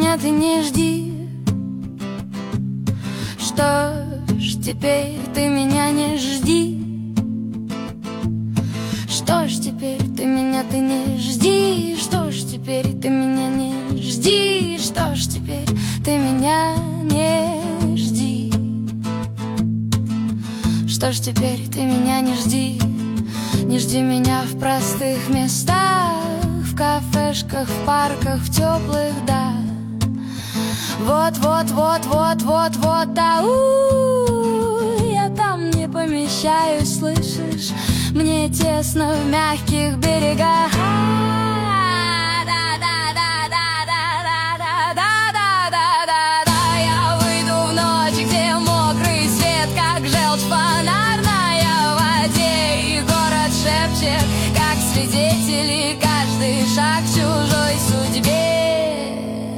меня ты не жди. Что ж, теперь ты меня не жди. Что ж, теперь ты меня ты не жди. Что ж, теперь ты меня не жди. Что ж, теперь ты меня не жди. Что ж, теперь ты меня не жди. Не жди меня в простых местах, в кафешках, в парках, в теплых, да. Вот, да, я там не помещаюсь, слышишь? Мне тесно в мягких берегах. Я выйду в ночь, где мокрый свет, как желчь в фонарной воде, и город шепчет, как свидетели, каждый шаг в чужой судьбе.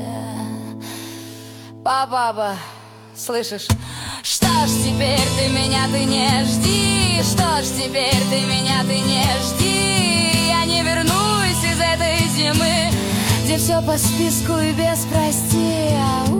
Папа, слышишь? Что ж, теперь ты меня ты не жди. Что ж, теперь ты меня ты не жди. Я не вернусь из этой зимы, где все по списку и без прости.